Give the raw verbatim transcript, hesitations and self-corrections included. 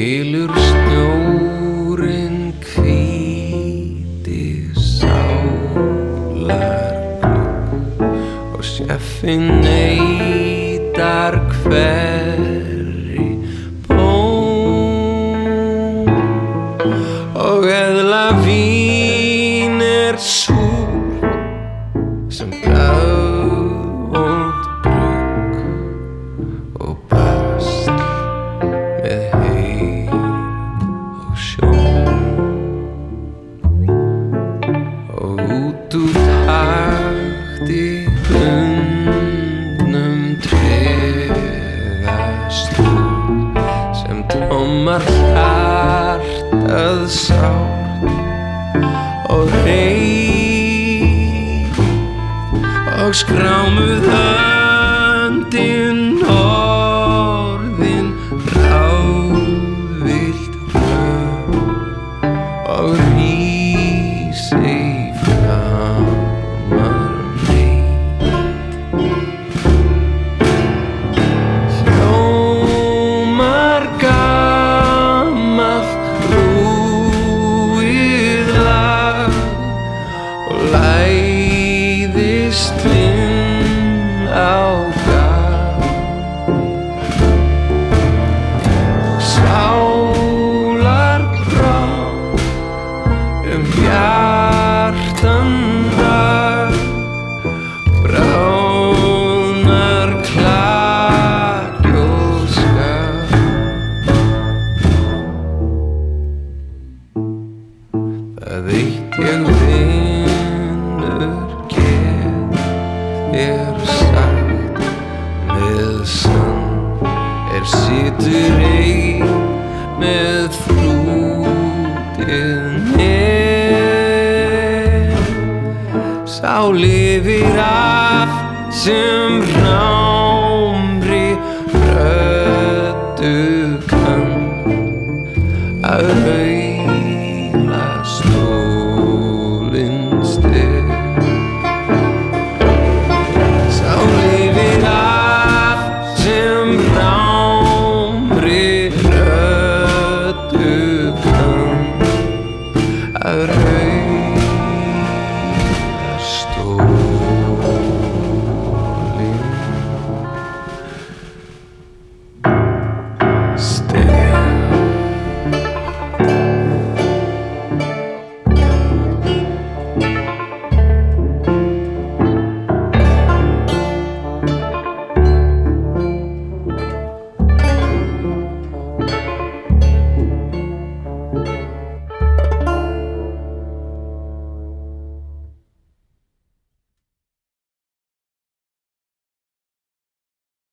Hylur snjórinn hvíti sálarglugg og sjeffinn neitar hverri bón og eðla vín er súrt sem bragðvont brugg og basl með heyr og sjón og út úr takti bundnum tregaslúð sem tómar hjartað sárt og reið og skrámuð höndin orðin ráðvillt röð og rís ei framar neitt hljómar gamalt hrúið lag og læðist inn á gat sálarbrot um bjartan dag bráðnar klakjóðskap það eitt ég vinnur get er sagt með sann er situr ein með þrútið nef sá lifir af sem rámri röddu kann að raula stólinn stef sá lifir af sem rámri röddu kann að raula